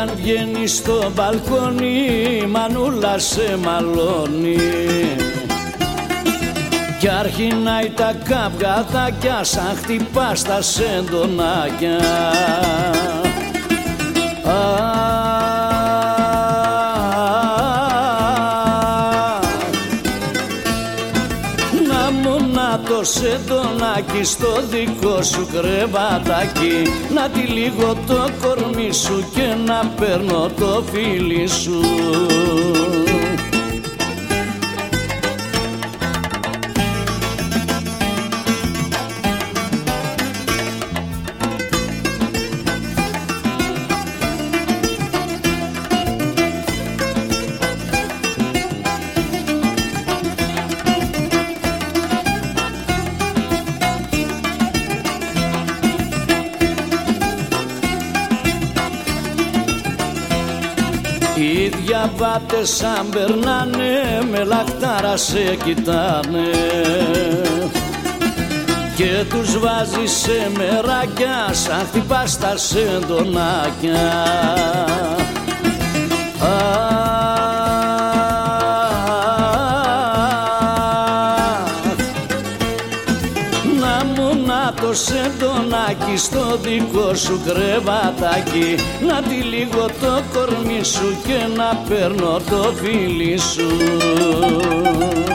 όταν βγαίνει στο μπαλκόνι η μανούλα σε μαλώνει κι αρχινάει τα καυγαδάκια σαν χτυπά στα σεντονάκια. Το σεντονάκι στο δικό σου κρεβατάκι, να τυλίγω το κορμί σου και να παίρνω το φίλι σου. Οι διαβάτες σαν περνάνε με λαχτάρα σε κοιτάνε και τους βάζει σε μεράκια σαν χτυπάς τα σεντονάκια. Το σεντονάκι στο δικό σου κρεβατάκι, να τυλίγω το κορμί σου και να παίρνω το φίλι σου.